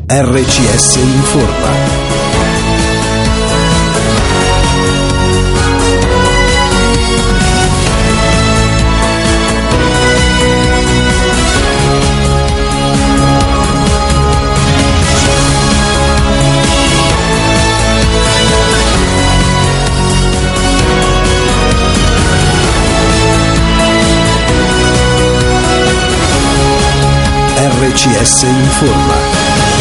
RCS Informa. RCS Informa.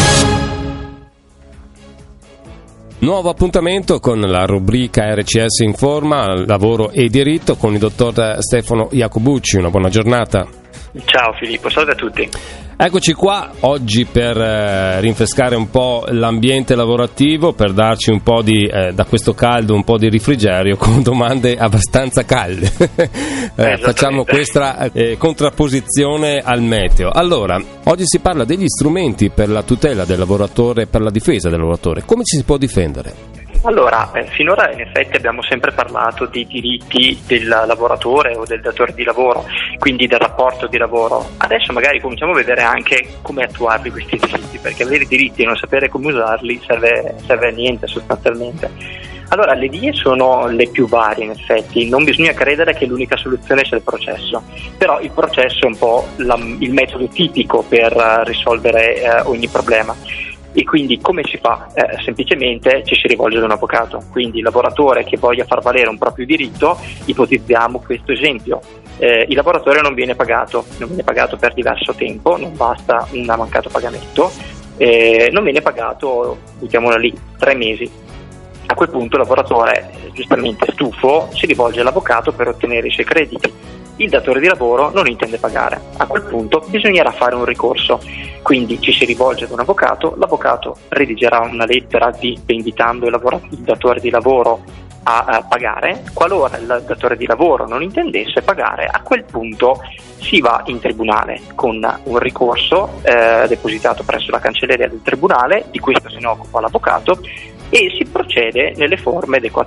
Nuovo appuntamento con la rubrica RCS Informa, lavoro e diritto, con il dottor Stefano Iacobucci. Una buona giornata. Ciao Filippo, salve a tutti. Eccoci qua oggi per rinfrescare un po' l'ambiente lavorativo, per darci un po' di da questo caldo un po' di refrigerio con domande abbastanza calde. Facciamo questa contrapposizione al meteo. Allora, oggi si parla degli strumenti per la tutela del lavoratore, per la difesa del lavoratore. Come ci si può difendere? Allora, finora in effetti abbiamo sempre parlato dei diritti del lavoratore o del datore di lavoro, quindi del rapporto di lavoro. Adesso magari cominciamo a vedere anche come attuarli questi diritti, perché avere i diritti e non sapere come usarli serve a niente sostanzialmente. Allora, le vie sono le più varie in effetti, non bisogna credere che l'unica soluzione sia il processo, però il processo è un po' il metodo tipico per risolvere ogni problema. E quindi come si fa? Semplicemente ci si rivolge ad un avvocato, quindi il lavoratore che voglia far valere un proprio diritto, ipotizziamo questo esempio, il lavoratore non viene pagato per diverso tempo, non basta un mancato pagamento, non viene pagato, buttiamola lì, 3 mesi. A quel punto il lavoratore, giustamente stufo, si rivolge all'avvocato per ottenere i suoi crediti. Il datore di lavoro non intende pagare. A quel punto bisognerà fare un ricorso, quindi ci si rivolge ad un avvocato, l'avvocato redigerà una lettera invitando il datore di lavoro a pagare. Qualora il datore di lavoro non intendesse pagare, a quel punto si va in tribunale con un ricorso depositato presso la cancelleria del tribunale, di questo se ne occupa l'avvocato, e si procede nelle forme del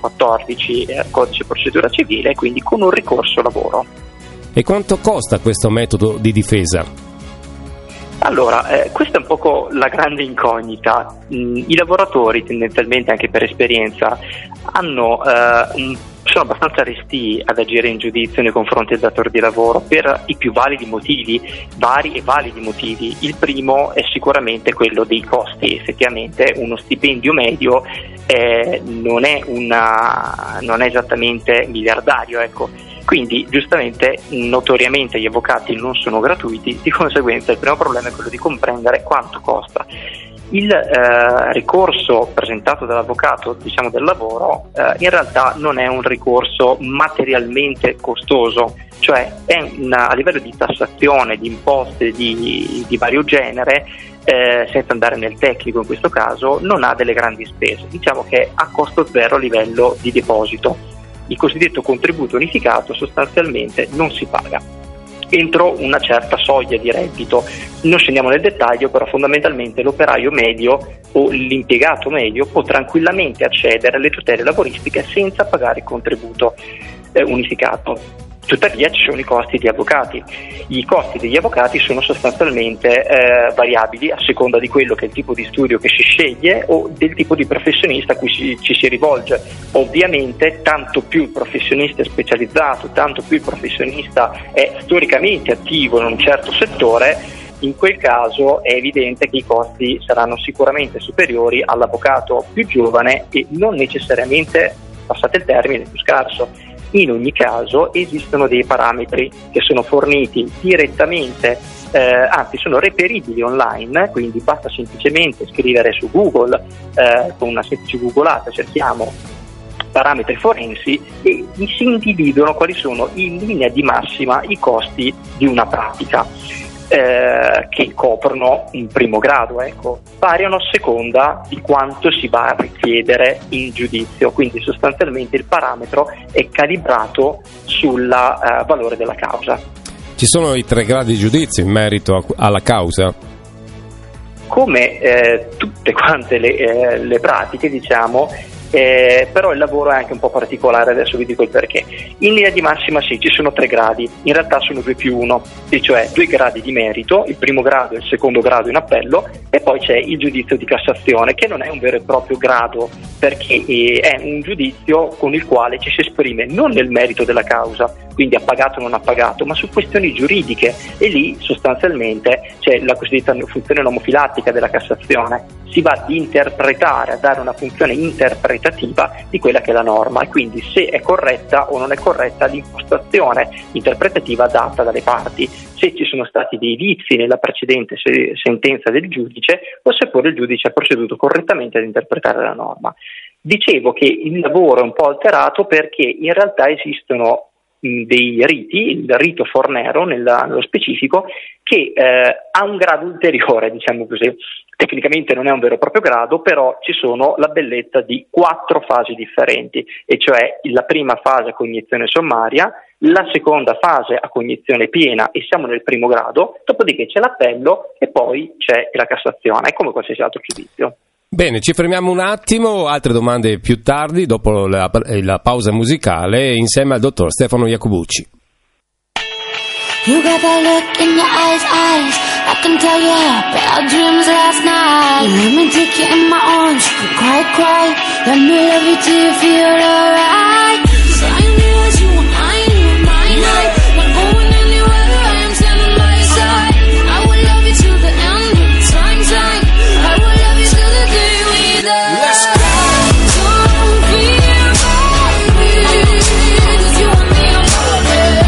414 Codice Procedura Civile, quindi con un ricorso lavoro. E quanto costa questo metodo di difesa? Allora, questa è un poco la grande incognita. I lavoratori, tendenzialmente anche per esperienza, sono abbastanza restii ad agire in giudizio nei confronti del datore di lavoro per i più validi motivi. Il primo è sicuramente quello dei costi. Effettivamente uno stipendio medio non è esattamente miliardario, ecco. Quindi giustamente, notoriamente gli avvocati non sono gratuiti, di conseguenza il primo problema è quello di comprendere quanto costa. Il ricorso presentato dall'avvocato, del lavoro, in realtà non è un ricorso materialmente costoso, cioè è a livello di tassazione, di imposte di vario genere, senza andare nel tecnico in questo caso, non ha delle grandi spese. Diciamo che è a costo zero a livello di deposito. Il cosiddetto contributo unificato sostanzialmente non si paga entro una certa soglia di reddito. Non scendiamo nel dettaglio, però fondamentalmente l'operaio medio o l'impiegato medio può tranquillamente accedere alle tutele lavoristiche senza pagare il contributo unificato. Tuttavia ci sono i costi di avvocati. I costi degli avvocati sono sostanzialmente variabili a seconda di quello che è il tipo di studio che si sceglie o del tipo di professionista a cui ci si rivolge. Ovviamente tanto più il professionista è specializzato, tanto più il professionista è storicamente attivo in un certo settore, in quel caso è evidente che i costi saranno sicuramente superiori all'avvocato più giovane e non necessariamente, passate il termine, più scarso. In ogni caso esistono dei parametri che sono forniti direttamente, anzi sono reperibili online, quindi basta semplicemente scrivere su Google, con una semplice googolata cerchiamo parametri forensi e si individuano quali sono in linea di massima i costi di una pratica. Che coprono un primo grado, variano a seconda di quanto si va a richiedere in giudizio, quindi sostanzialmente il parametro è calibrato sul valore della causa. Ci sono i 3 gradi di giudizio in merito alla causa? Come tutte quante le pratiche, però il lavoro è anche un po' particolare, adesso vi dico il perché. In linea di massima sì, ci sono 3 gradi, in realtà sono 2+1, e cioè 2 gradi di merito, il primo grado e il secondo grado in appello, e poi c'è il giudizio di Cassazione, che non è un vero e proprio grado, perché è un giudizio con il quale ci si esprime non nel merito della causa, quindi ha pagato o non ha pagato, ma su questioni giuridiche, e lì sostanzialmente c'è la cosiddetta funzione nomofilattica della Cassazione, si va ad interpretare, a dare una funzione interpretativa di quella che è la norma, e quindi se è corretta o non è corretta l'impostazione interpretativa data dalle parti, se ci sono stati dei vizi nella precedente sentenza del giudice o se pure il giudice ha proceduto correttamente ad interpretare la norma. Dicevo che il lavoro è un po' alterato perché in realtà esistono dei riti, il rito Fornero nello specifico, che ha un grado ulteriore, diciamo così. Tecnicamente non è un vero e proprio grado, però ci sono la bellezza di 4 fasi differenti, e cioè la prima fase a cognizione sommaria, la seconda fase a cognizione piena, e siamo nel primo grado, dopodiché c'è l'appello e poi c'è la Cassazione, è come qualsiasi altro giudizio. Bene, ci fermiamo un attimo, altre domande più tardi, dopo la pausa musicale, insieme al dottor Stefano Iacobucci. You got that look in your eyes, I can tell you had bad dreams last night. Let me take you in my arms, you can cry. Let me love you till you feel alright. So I knew as you were mine, not going anywhere, I am standing by your side. I will love you till the end of time. I will love you till the day we die. Let's go. Don't feel bad, 'cause you and me are forever.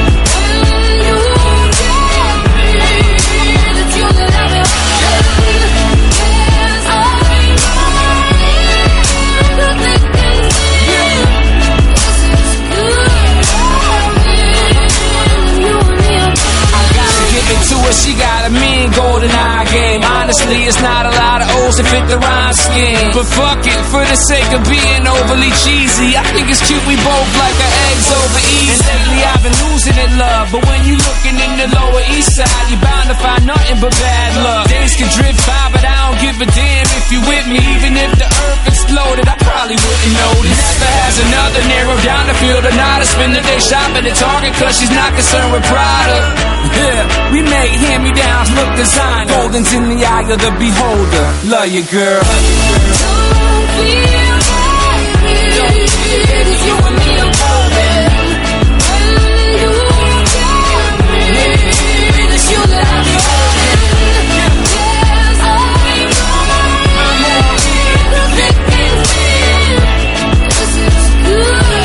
She got a mean golden eye game. Honestly, it's not a lot of O's that fit the rhyme scheme. But fuck it, for the sake of being overly cheesy, I think it's cute we both like our eggs over easy. And lately I've been losing it, love. But when you looking in the Lower East Side, you bound to find nothing but bad luck. Days can drift by, but I don't give a damn if you with me. Even if the earth exploded, I probably wouldn't notice. Never has another narrow down the field or not. I spend the day shopping at Target, cause she's not concerned with product. Yeah, we make hand-me-downs look design. Golden's in the eye of the beholder. Love you, girl. Don't feel bad, 'cause you and me are golden. When you got me, it's you that I'm holding. There's only one thick and thin. This is good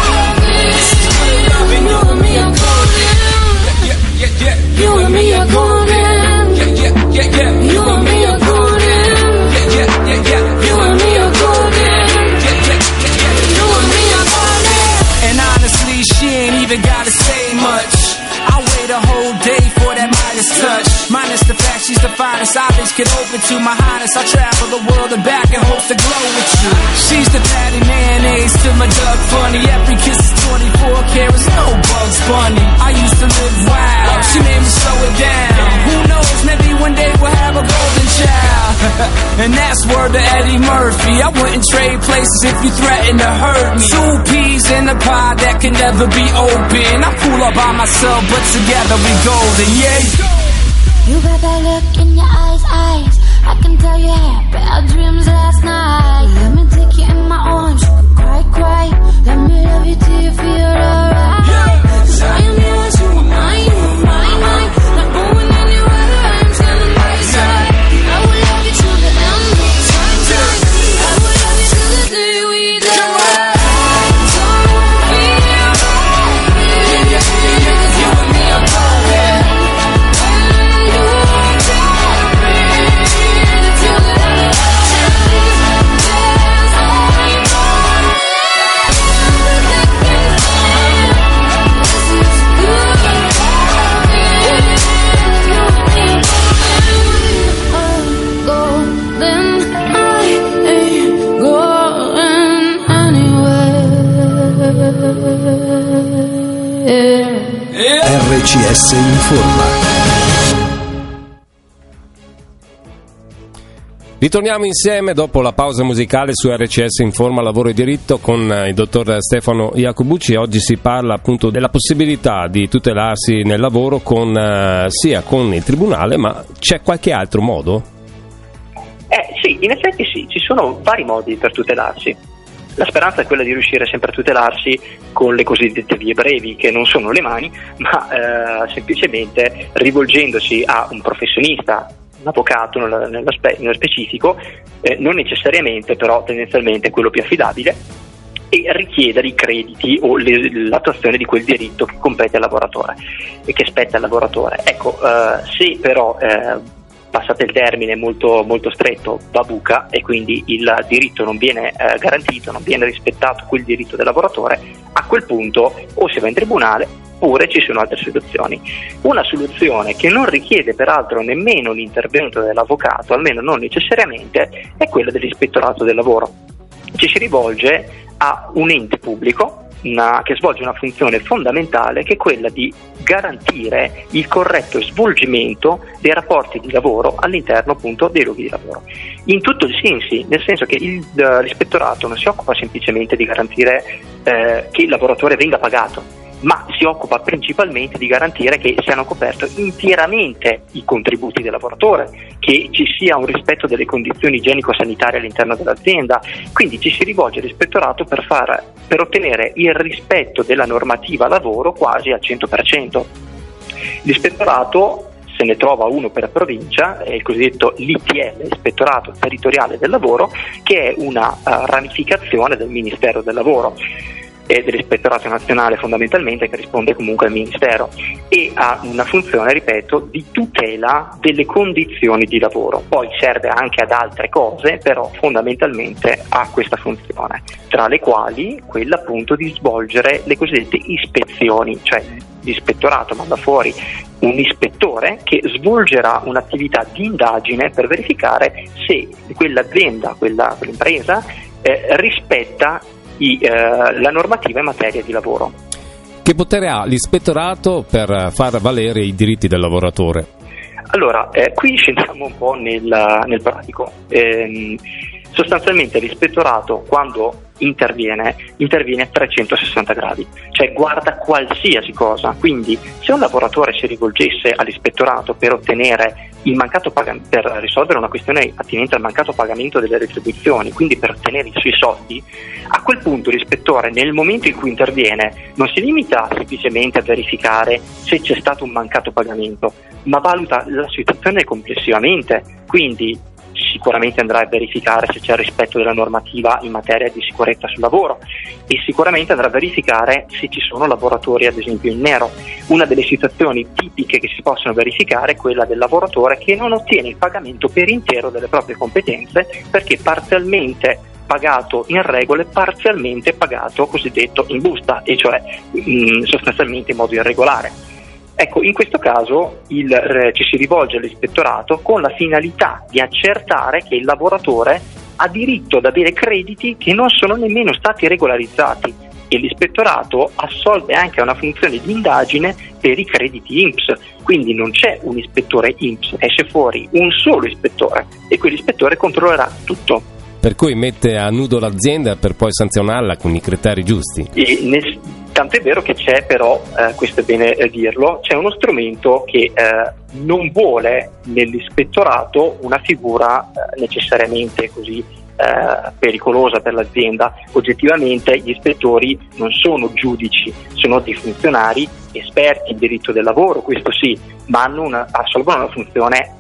loving. You and me are golden. You and me are golden. You and me are golden. You and me are golden. You and me are golden. And honestly, she ain't even gotta say much. I wait a whole day for that Midas touch. Minus the fact she's the finest eyelids can open to my highness. I travel the world and back in hopes to glow with you. She's the patty mayonnaise to my Doug Funny. Every kiss is 24 carats, no Bugs Bunny. I used to live wild, she made me slow it down. Who knows, maybe one day we'll have a golden child. And that's word to Eddie Murphy. I wouldn't trade places if you threaten to hurt me. 2 peas in a pie that can never be open. I'm cool all by myself, but together we golden, yeah. You got that look in your eyes, I can tell you had bad dreams last night. Let me take you in my arms, you can cry. Let me love you till you feel alright. Yeah. 'Cause I am yours, you are mine. Not going anywhere, I am standing by your side. I will love you till the end of time. I will love you till the day we die. Don't feel bad, 'cause you and me are golden. RCS Informa. Ritorniamo insieme dopo la pausa musicale su RCS Informa Lavoro e Diritto con il dottor Stefano Iacobucci. Oggi si parla appunto della possibilità di tutelarsi nel lavoro sia con il tribunale, ma c'è qualche altro modo? Sì, in effetti sì, ci sono vari modi per tutelarsi. La speranza è quella di riuscire sempre a tutelarsi con le cosiddette vie brevi, che non sono le mani, ma semplicemente rivolgendosi a un professionista, un avvocato nello specifico, non necessariamente, però tendenzialmente quello più affidabile, e richiedere i crediti o l'attuazione di quel diritto che compete al lavoratore e che spetta al lavoratore. Ecco, se però passate il termine molto, molto stretto, va buca, e quindi il diritto non viene garantito, non viene rispettato quel diritto del lavoratore, a quel punto o si va in tribunale oppure ci sono altre soluzioni. Una soluzione che non richiede peraltro nemmeno l'intervento dell'avvocato, almeno non necessariamente, è quella dell'ispettorato del lavoro. Ci si rivolge a un ente pubblico che svolge una funzione fondamentale, che è quella di garantire il corretto svolgimento dei rapporti di lavoro all'interno appunto dei luoghi di lavoro, in tutti i sensi, nel senso che l'ispettorato non si occupa semplicemente di garantire che il lavoratore venga pagato, ma si occupa principalmente di garantire che siano coperti interamente i contributi del lavoratore, che ci sia un rispetto delle condizioni igienico-sanitarie all'interno dell'azienda. Quindi ci si rivolge all'ispettorato per ottenere il rispetto della normativa lavoro quasi al 100%. L'ispettorato, se ne trova uno per provincia, è il cosiddetto l'ITL, Ispettorato Territoriale del Lavoro, che è una ramificazione del Ministero del Lavoro e dell'Ispettorato Nazionale, fondamentalmente, che risponde comunque al Ministero, e ha una funzione, ripeto, di tutela delle condizioni di lavoro. Poi serve anche ad altre cose, però fondamentalmente ha questa funzione, tra le quali quella appunto di svolgere le cosiddette ispezioni, cioè l'ispettorato manda fuori un ispettore che svolgerà un'attività di indagine per verificare se quell'azienda, quell'impresa rispetta la normativa in materia di lavoro. Che potere ha l'ispettorato per far valere i diritti del lavoratore? Allora, qui scendiamo un po' nel pratico. Sostanzialmente l'ispettorato, quando interviene a 360 gradi, cioè guarda qualsiasi cosa. Quindi se un lavoratore si rivolgesse all'ispettorato per ottenere per risolvere una questione attinente al mancato pagamento delle retribuzioni, quindi per ottenere i suoi soldi, a quel punto l'ispettore, nel momento in cui interviene, non si limita semplicemente a verificare se c'è stato un mancato pagamento, ma valuta la situazione complessivamente. Quindi sicuramente andrà a verificare se c'è il rispetto della normativa in materia di sicurezza sul lavoro, e sicuramente andrà a verificare se ci sono lavoratori ad esempio in nero. Una delle situazioni tipiche che si possono verificare è quella del lavoratore che non ottiene il pagamento per intero delle proprie competenze, perché parzialmente pagato in regola e parzialmente pagato cosiddetto in busta, e cioè sostanzialmente in modo irregolare. Ecco, in questo caso ci si rivolge all'ispettorato con la finalità di accertare che il lavoratore ha diritto ad avere crediti che non sono nemmeno stati regolarizzati, e l'ispettorato assolve anche a una funzione di indagine per i crediti INPS. Quindi non c'è un ispettore INPS, esce fuori un solo ispettore, e quell'ispettore controllerà tutto. Per cui mette a nudo l'azienda per poi sanzionarla con i criteri giusti. Tanto è vero che c'è però, questo è bene dirlo, c'è uno strumento che non vuole nell'ispettorato una figura necessariamente così pericolosa per l'azienda. Oggettivamente gli ispettori non sono giudici, sono dei funzionari esperti in diritto del lavoro, questo sì, ma assolvono una funzione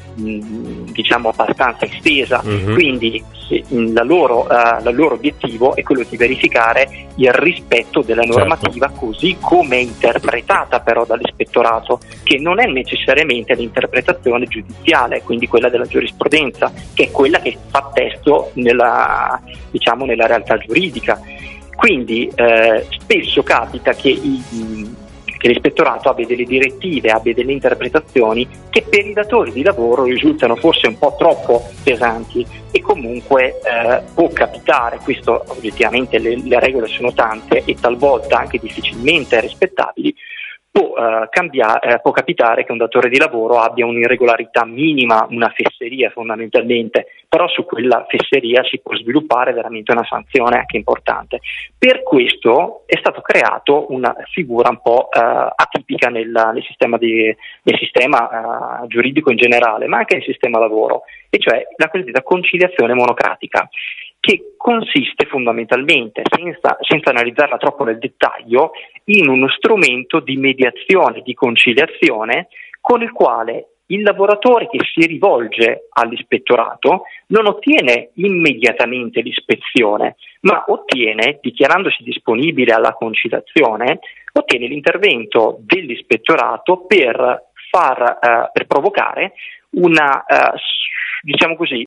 diciamo abbastanza estesa. Quindi il loro obiettivo è quello di verificare il rispetto della normativa, certo, così come è interpretata però dall'ispettorato, che non è necessariamente l'interpretazione giudiziale, quindi quella della giurisprudenza, che è quella che fa testo nella realtà giuridica. Quindi spesso capita che l'ispettorato abbia delle direttive, abbia delle interpretazioni che per i datori di lavoro risultano forse un po' troppo pesanti, e comunque può capitare, questo oggettivamente le regole sono tante e talvolta anche difficilmente rispettabili, può capitare che un datore di lavoro abbia un'irregolarità minima, una fesseria fondamentalmente, però su quella fesseria si può sviluppare veramente una sanzione anche importante. Per questo è stato creato una figura un po' atipica nel sistema giuridico in generale, ma anche nel sistema lavoro, e cioè la cosiddetta conciliazione monocratica, che consiste fondamentalmente, senza analizzarla troppo nel dettaglio, in uno strumento di mediazione, di conciliazione, con il quale il lavoratore che si rivolge all'ispettorato non ottiene immediatamente l'ispezione, ma ottiene, dichiarandosi disponibile alla conciliazione, ottiene l'intervento dell'ispettorato per provocare una